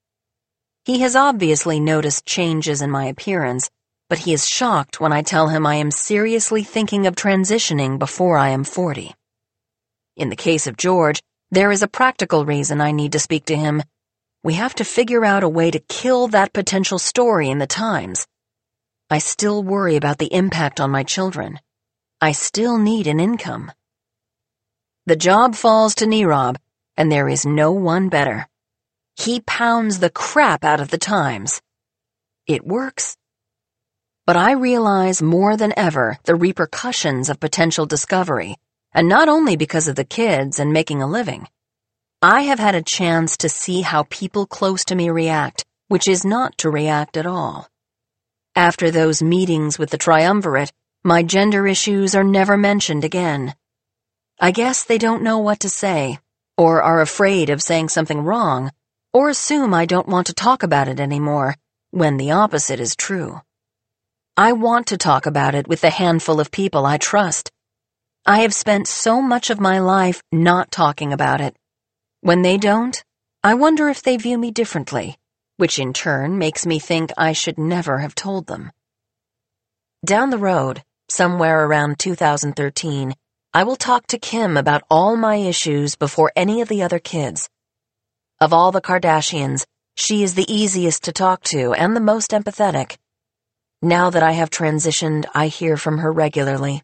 He has obviously noticed changes in my appearance, but he is shocked when I tell him I am seriously thinking of transitioning before I am forty. In the case of George, there is a practical reason I need to speak to him. We have to figure out a way to kill that potential story in the Times. I still worry about the impact on my children. I still need an income. The job falls to Nierob, and there is no one better. He pounds the crap out of the Times. It works. But I realize more than ever the repercussions of potential discovery, and not only because of the kids and making a living. I have had a chance to see how people close to me react, which is not to react at all. After those meetings with the triumvirate, my gender issues are never mentioned again. I guess they don't know what to say, or are afraid of saying something wrong, or assume I don't want to talk about it anymore, when the opposite is true. I want to talk about it with the handful of people I trust. I have spent so much of my life not talking about it. When they don't, I wonder if they view me differently, which in turn makes me think I should never have told them. Down the road, somewhere around two thousand thirteen, I will talk to Kim about all my issues before any of the other kids. Of all the Kardashians, she is the easiest to talk to and the most empathetic. Now that I have transitioned, I hear from her regularly.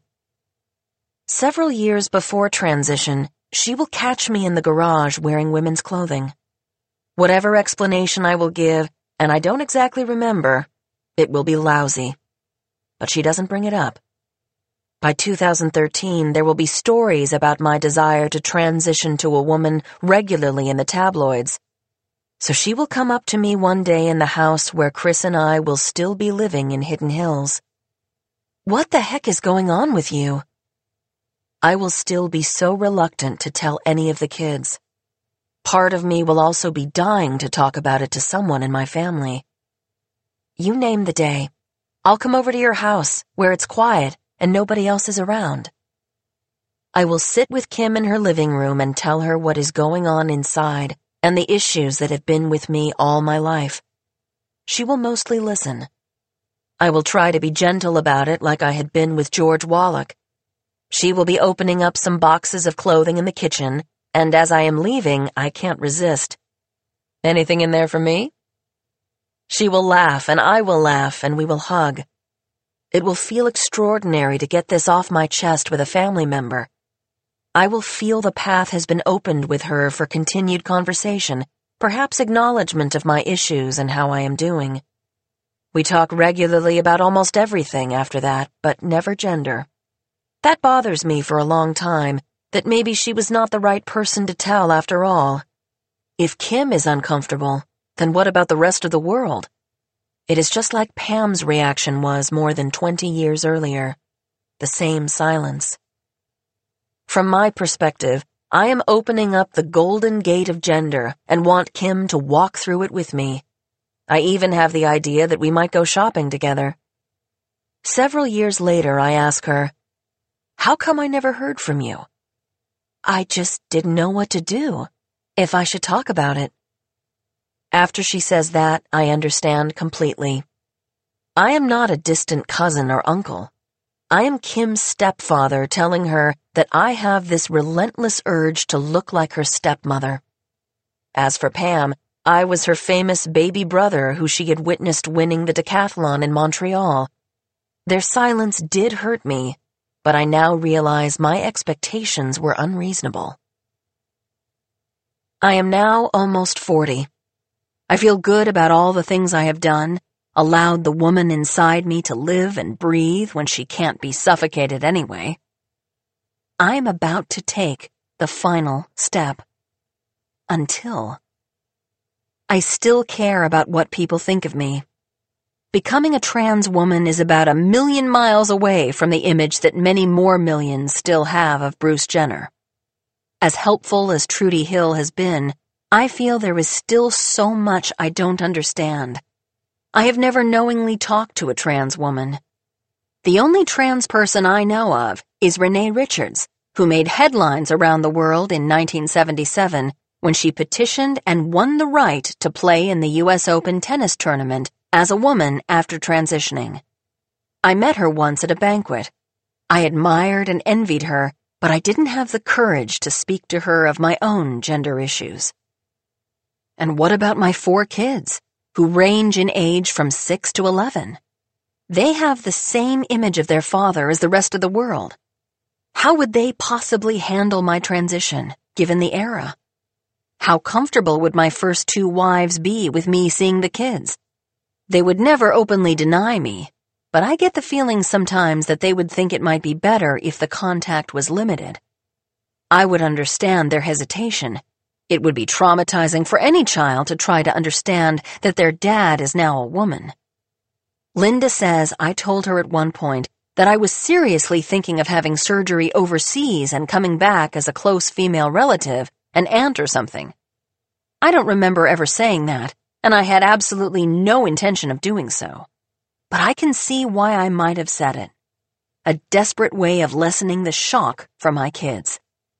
Several years before transition, she will catch me in the garage wearing women's clothing. Whatever explanation I will give, and I don't exactly remember, it will be lousy. But she doesn't bring it up. By two thousand thirteen, there will be stories about my desire to transition to a woman regularly in the tabloids. So she will come up to me one day in the house where Chris and I will still be living in Hidden Hills. What the heck is going on with you? I will still be so reluctant to tell any of the kids. Part of me will also be dying to talk about it to someone in my family. You name the day. I'll come over to your house, where it's quiet and nobody else is around. I will sit with Kim in her living room and tell her what is going on inside and the issues that have been with me all my life. She will mostly listen. I will try to be gentle about it like I had been with George Wallach. She will be opening up some boxes of clothing in the kitchen, and as I am leaving, I can't resist. "Anything in there for me?" She will laugh, and I will laugh, and we will hug. It will feel extraordinary to get this off my chest with a family member. I will feel the path has been opened with her for continued conversation, perhaps acknowledgement of my issues and how I am doing. We talk regularly about almost everything after that, but never gender. That bothers me for a long time, that maybe she was not the right person to tell after all. If Kim is uncomfortable, then what about the rest of the world? It is just like Pam's reaction was more than twenty years earlier. The same silence. From my perspective, I am opening up the golden gate of gender and want Kim to walk through it with me. I even have the idea that we might go shopping together. Several years later, I ask her, "How come I never heard from you?" "I just didn't know what to do, if I should talk about it." After she says that, I understand completely. I am not a distant cousin or uncle. I am Kim's stepfather telling her that I have this relentless urge to look like her stepmother. As for Pam, I was her famous baby brother who she had witnessed winning the decathlon in Montreal. Their silence did hurt me, but I now realize my expectations were unreasonable. I am now almost forty. I feel good about all the things I have done, allowed the woman inside me to live and breathe when she can't be suffocated anyway. I am about to take the final step. Until I still care about what people think of me. Becoming a trans woman is about a million miles away from the image that many more millions still have of Bruce Jenner. As helpful as Trudy Hill has been, I feel there is still so much I don't understand. I have never knowingly talked to a trans woman. The only trans person I know of is Renee Richards, who made headlines around the world in nineteen seventy-seven when she petitioned and won the right to play in the U S Open tennis tournament as a woman after transitioning. I met her once at a banquet. I admired and envied her, but I didn't have the courage to speak to her of my own gender issues. And what about my four kids, who range in age from six to eleven? They have the same image of their father as the rest of the world. How would they possibly handle my transition, given the era? How comfortable would my first two wives be with me seeing the kids? They would never openly deny me, but I get the feeling sometimes that they would think it might be better if the contact was limited. I would understand their hesitation. It would be traumatizing for any child to try to understand that their dad is now a woman. Linda says I told her at one point that I was seriously thinking of having surgery overseas and coming back as a close female relative, an aunt or something. I don't remember ever saying that, and I had absolutely no intention of doing so. But I can see why I might have said it. A desperate way of lessening the shock for my kids.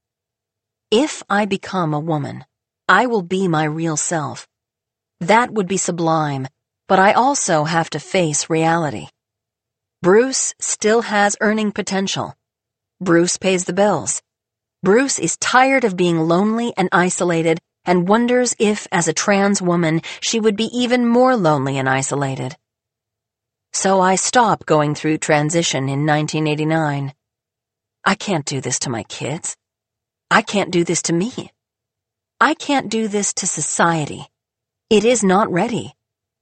If I become a woman, I will be my real self. That would be sublime, but I also have to face reality. Bruce still has earning potential. Bruce pays the bills. Bruce is tired of being lonely and isolated and wonders if, as a trans woman, she would be even more lonely and isolated. So I stop going through transition in nineteen eighty-nine. I can't do this to my kids. I can't do this to me. I can't do this to society. It is not ready.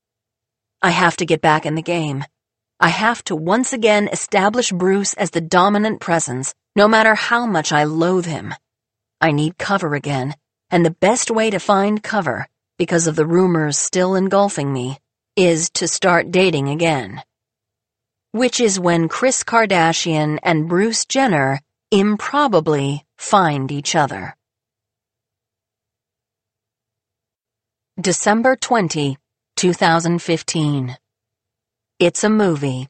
I have to get back in the game. I have to once again establish Bruce as the dominant presence, no matter how much I loathe him. I need cover again, and the best way to find cover, because of the rumors still engulfing me, is to start dating again. Which is when Kris Kardashian and Bruce Jenner improbably find each other. December twentieth, two thousand fifteen. It's a movie.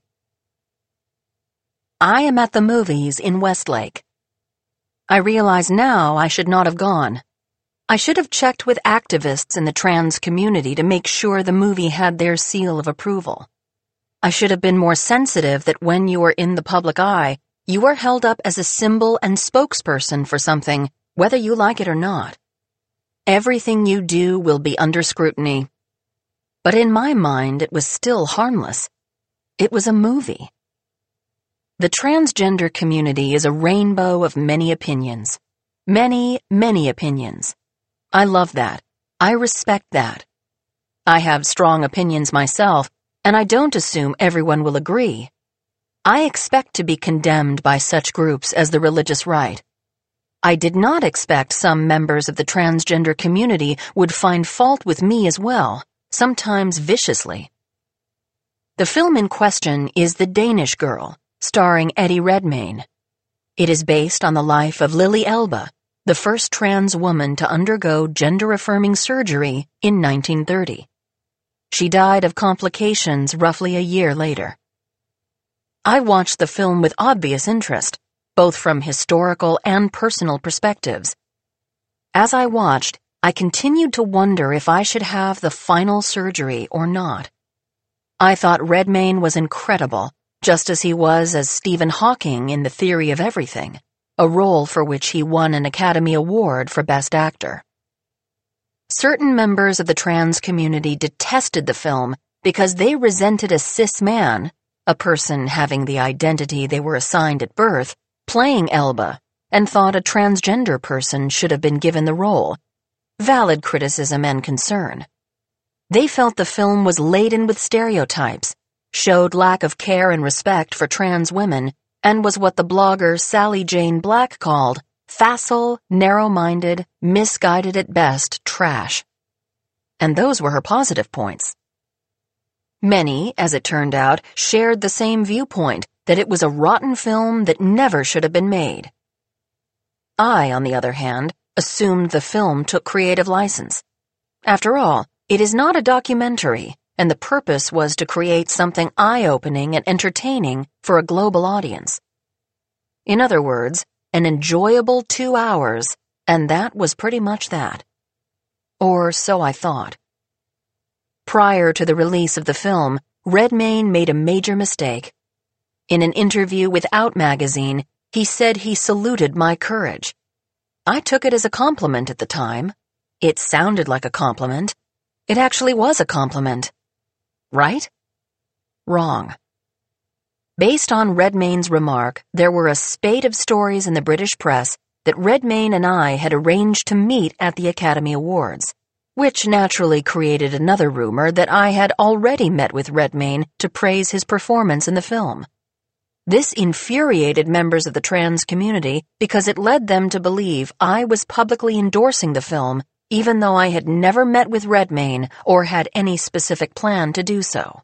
I am at the movies in Westlake. I realize now I should not have gone. I should have checked with activists in the trans community to make sure the movie had their seal of approval. I should have been more sensitive that when you are in the public eye, you are held up as a symbol and spokesperson for something, whether you like it or not. Everything you do will be under scrutiny. But in my mind, it was still harmless. It was a movie. The transgender community is a rainbow of many opinions. Many, many opinions. I love that. I respect that. I have strong opinions myself, and I don't assume everyone will agree. I expect to be condemned by such groups as the religious right. I did not expect some members of the transgender community would find fault with me as well, sometimes viciously. The film in question is The Danish Girl, starring Eddie Redmayne. It is based on the life of Lily Elba, the first trans woman to undergo gender-affirming surgery in nineteen thirty. She died of complications roughly a year later. I watched the film with obvious interest, both from historical and personal perspectives. As I watched, I continued to wonder if I should have the final surgery or not. I thought Redmayne was incredible, just as he was as Stephen Hawking in The Theory of Everything, a role for which he won an Academy Award for Best Actor. Certain members of the trans community detested the film because they resented a cis man, a person having the identity they were assigned at birth, playing Elba, and thought a transgender person should have been given the role. Valid criticism and concern. They felt the film was laden with stereotypes, showed lack of care and respect for trans women, and was what the blogger Sally Jane Black called facile, narrow-minded, misguided at best trash. And those were her positive points. Many, as it turned out, shared the same viewpoint, that it was a rotten film that never should have been made. I, on the other hand, assumed the film took creative license. After all, it is not a documentary, and the purpose was to create something eye-opening and entertaining for a global audience. In other words, an enjoyable two hours, and that was pretty much that. Or so I thought. Prior to the release of the film, Redmayne made a major mistake. In an interview with Out magazine, he said he saluted my courage. I took it as a compliment at the time. It sounded like a compliment. It actually was a compliment. Right? Wrong. Based on Redmayne's remark, there were a spate of stories in the British press that Redmayne and I had arranged to meet at the Academy Awards, which naturally created another rumor that I had already met with Redmayne to praise his performance in the film. This infuriated members of the trans community because it led them to believe I was publicly endorsing the film, even though I had never met with Redmayne or had any specific plan to do so.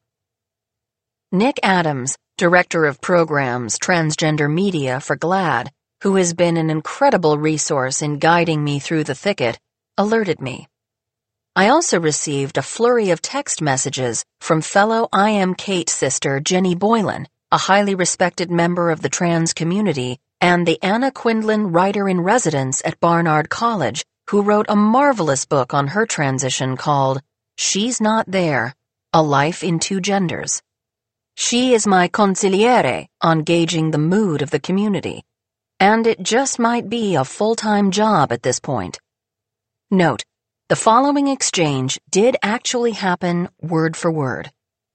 Nick Adams, Director of Programs Transgender Media for GLAAD, who has been an incredible resource in guiding me through the thicket, alerted me. I also received a flurry of text messages from fellow I Am Kate sister Jenny Boylan, a highly respected member of the trans community, and the Anna Quindlen writer-in-residence at Barnard College, who wrote a marvelous book on her transition called She's Not There, A Life in Two Genders. She is my consigliere on gauging the mood of the community, and it just might be a full-time job at this point. Note, the following exchange did actually happen word for word.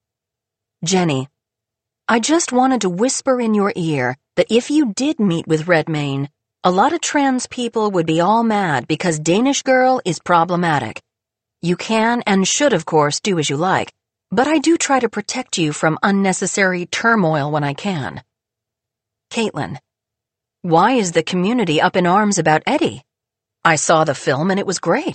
Jenny, I just wanted to whisper in your ear that if you did meet with Redmayne, a lot of trans people would be all mad because Danish Girl is problematic. You can and should, of course, do as you like, but I do try to protect you from unnecessary turmoil when I can. Caitlin, why is the community up in arms about Eddie? I saw the film and it was great.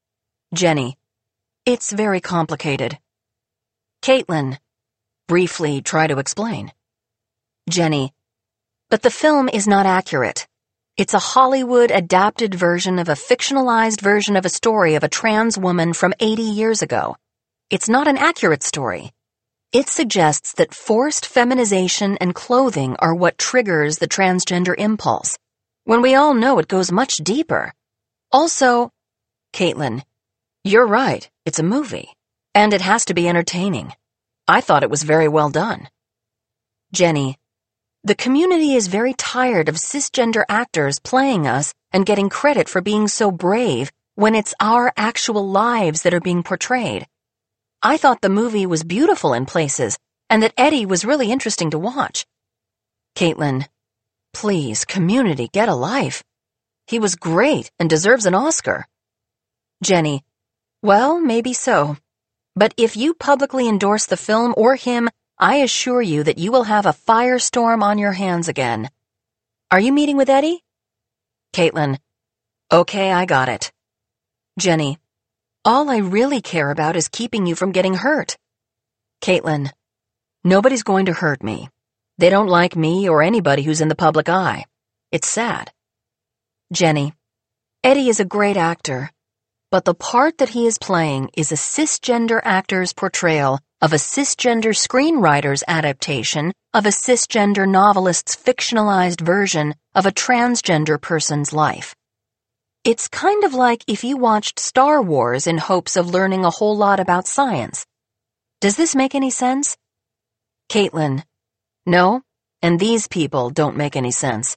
Jenny, it's very complicated. Caitlin, briefly try to explain. Jenny, but the film is not accurate. It's a Hollywood-adapted version of a fictionalized version of a story of a trans woman from eighty years ago. It's not an accurate story. It suggests that forced feminization and clothing are what triggers the transgender impulse, when we all know it goes much deeper. Also, Caitlin, you're right, it's a movie, and it has to be entertaining. I thought it was very well done. Jenny, the community is very tired of cisgender actors playing us and getting credit for being so brave when it's our actual lives that are being portrayed. I thought the movie was beautiful in places and that Eddie was really interesting to watch. Caitlin, please, community, get a life. He was great and deserves an Oscar. Jenny, well, maybe so. But if you publicly endorse the film or him, I assure you that you will have a firestorm on your hands again. Are you meeting with Eddie? Caitlin, okay, I got it. Jenny, all I really care about is keeping you from getting hurt. Caitlin, nobody's going to hurt me. They don't like me or anybody who's in the public eye. It's sad. Jenny, Eddie is a great actor, but the part that he is playing is a cisgender actor's portrayal of a cisgender screenwriter's adaptation of a cisgender novelist's fictionalized version of a transgender person's life. It's kind of like if you watched Star Wars in hopes of learning a whole lot about science. Does this make any sense? Caitlin, no, and these people don't make any sense.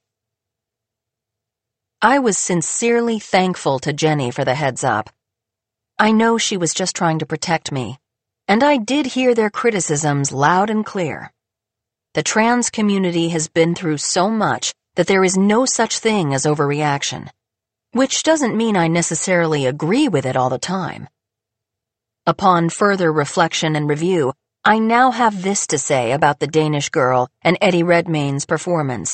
I was sincerely thankful to Jenny for the heads up. I know she was just trying to protect me, and I did hear their criticisms loud and clear. The trans community has been through so much that there is no such thing as overreaction, which doesn't mean I necessarily agree with it all the time. Upon further reflection and review, I now have this to say about the Danish Girl and Eddie Redmayne's performance.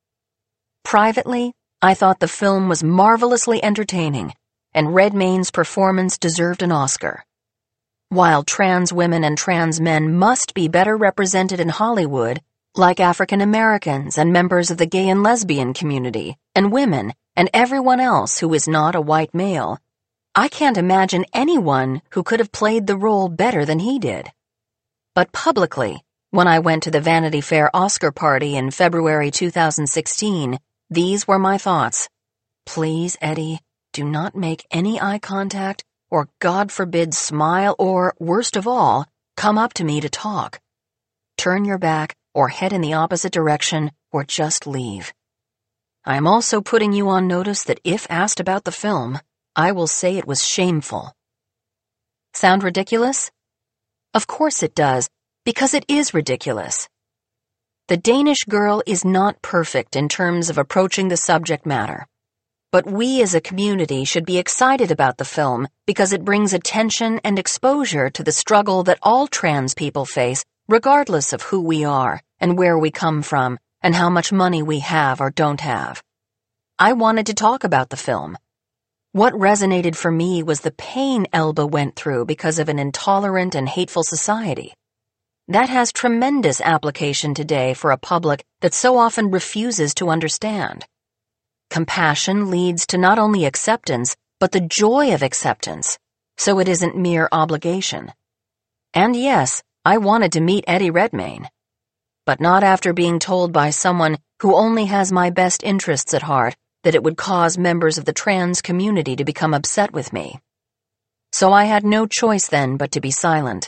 Privately, I thought the film was marvelously entertaining, and Redmayne's performance deserved an Oscar. While trans women and trans men must be better represented in Hollywood, like African Americans and members of the gay and lesbian community, and women, and everyone else who is not a white male, I can't imagine anyone who could have played the role better than he did. But publicly, when I went to the Vanity Fair Oscar party in February two thousand sixteen, these were my thoughts. Please, Eddie, do not make any eye contact, or God forbid smile, or, worst of all, come up to me to talk. Turn your back, or head in the opposite direction, or just leave. I am also putting you on notice that if asked about the film, I will say it was shameful. Sound ridiculous? Of course it does, because it is ridiculous. The Danish Girl is not perfect in terms of approaching the subject matter, but we as a community should be excited about the film because it brings attention and exposure to the struggle that all trans people face, regardless of who we are and where we come from and how much money we have or don't have. I wanted to talk about the film. What resonated for me was the pain Elba went through because of an intolerant and hateful society. That has tremendous application today for a public that so often refuses to understand. Compassion leads to not only acceptance, but the joy of acceptance, so it isn't mere obligation. And yes, I wanted to meet Eddie Redmayne, but not after being told by someone who only has my best interests at heart that it would cause members of the trans community to become upset with me. So I had no choice then but to be silent.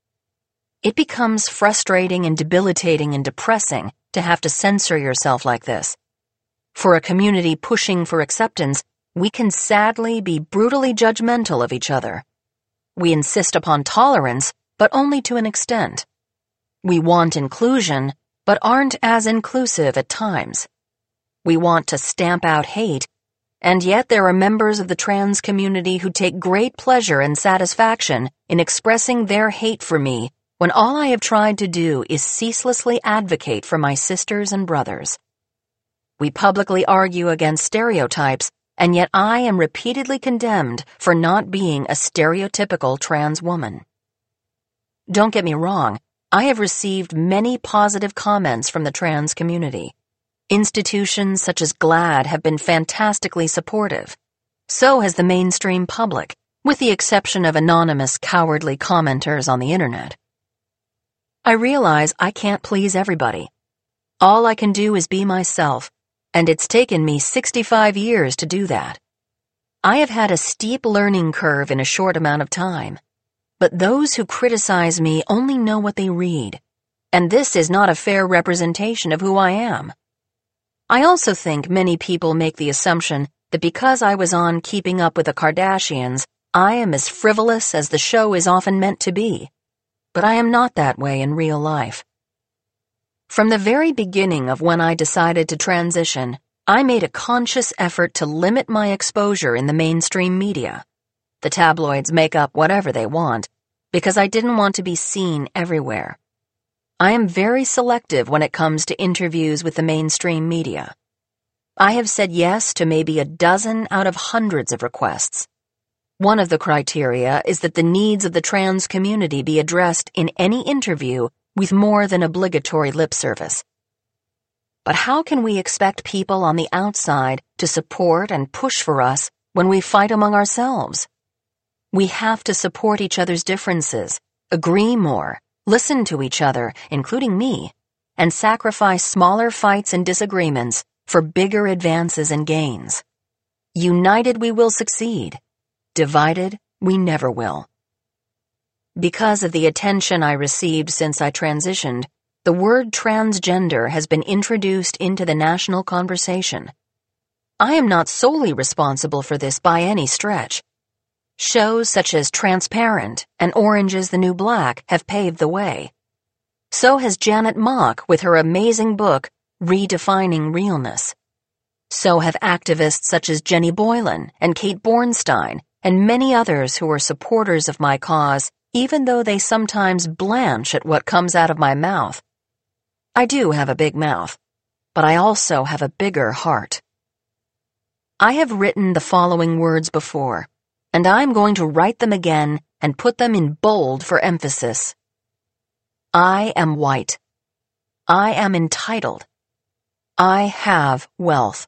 It becomes frustrating and debilitating and depressing to have to censor yourself like this. For a community pushing for acceptance, we can sadly be brutally judgmental of each other. We insist upon tolerance, but only to an extent. We want inclusion, but aren't as inclusive at times. We want to stamp out hate, and yet there are members of the trans community who take great pleasure and satisfaction in expressing their hate for me when all I have tried to do is ceaselessly advocate for my sisters and brothers. We publicly argue against stereotypes, and yet I am repeatedly condemned for not being a stereotypical trans woman. Don't get me wrong, I have received many positive comments from the trans community. Institutions such as GLAAD have been fantastically supportive. So has the mainstream public, with the exception of anonymous, cowardly commenters on the internet. I realize I can't please everybody. All I can do is be myself, and it's taken me sixty-five years to do that. I have had a steep learning curve in a short amount of time. but those who criticize me only know what they read, and this is not a fair representation of who I am. I also think many people make the assumption that because I was on Keeping Up with the Kardashians, I am as frivolous as the show is often meant to be, but I am not that way in real life. From the very beginning of when I decided to transition, I made a conscious effort to limit my exposure in the mainstream media. The tabloids make up whatever they want, because I didn't want to be seen everywhere. I am very selective when it comes to interviews with the mainstream media. I have said yes to maybe a dozen out of hundreds of requests. One of the criteria is that the needs of the trans community be addressed in any interview with more than obligatory lip service. But how can we expect people on the outside to support and push for us when we fight among ourselves? We have to support each other's differences, agree more, listen to each other, including me, and sacrifice smaller fights and disagreements for bigger advances and gains. United we will succeed. Divided we never will. Because of the attention I received since I transitioned, the word transgender has been introduced into the national conversation. I am not solely responsible for this by any stretch. Shows such as Transparent and Orange is the New Black have paved the way. So has Janet Mock with her amazing book, Redefining Realness. So have activists such as Jenny Boylan and Kate Bornstein and many others who are supporters of my cause, even though they sometimes blanch at what comes out of my mouth. I do have a big mouth, but I also have a bigger heart. I have written the following words before, and I'm going to write them again and put them in bold for emphasis. I am white. I am entitled. I have wealth.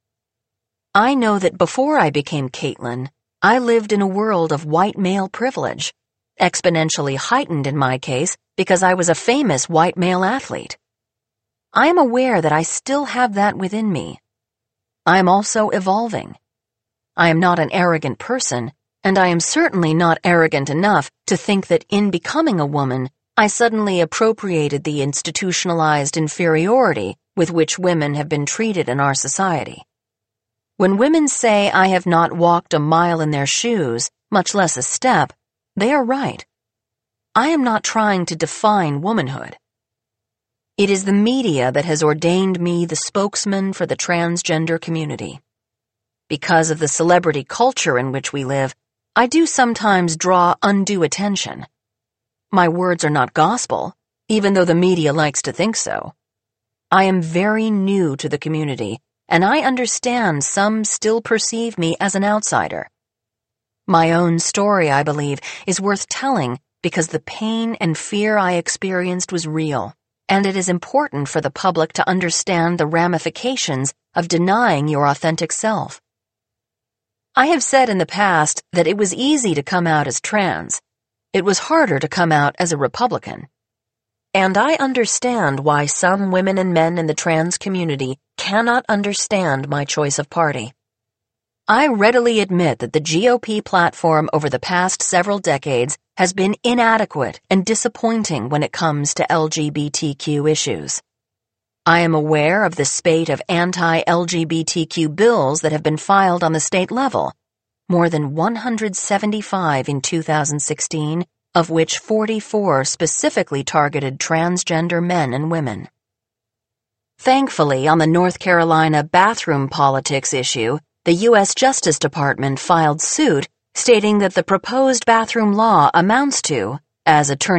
I know that before I became Caitlin, I lived in a world of white male privilege, exponentially heightened in my case because I was a famous white male athlete. I am aware that I still have that within me. I am also evolving. I am not an arrogant person, and I am certainly not arrogant enough to think that in becoming a woman, I suddenly appropriated the institutionalized inferiority with which women have been treated in our society. When women say I have not walked a mile in their shoes, much less a step, they are right. I am not trying to define womanhood. It is the media that has ordained me the spokesman for the transgender community. Because of the celebrity culture in which we live, I do sometimes draw undue attention. My words are not gospel, even though the media likes to think so. I am very new to the community, and I understand some still perceive me as an outsider. My own story, I believe, is worth telling because the pain and fear I experienced was real, and it is important for the public to understand the ramifications of denying your authentic self. I have said in the past that it was easy to come out as trans. It was harder to come out as a Republican. And I understand why some women and men in the trans community cannot understand my choice of party. I readily admit that the G O P platform over the past several decades has been inadequate and disappointing when it comes to L G B T Q issues. I am aware of the spate of anti-L G B T Q bills that have been filed on the state level, more than one hundred seventy-five in two thousand sixteen, of which forty-four specifically targeted transgender men and women. Thankfully, on the North Carolina bathroom politics issue, the U S Justice Department filed suit stating that the proposed bathroom law amounts to, as Attorney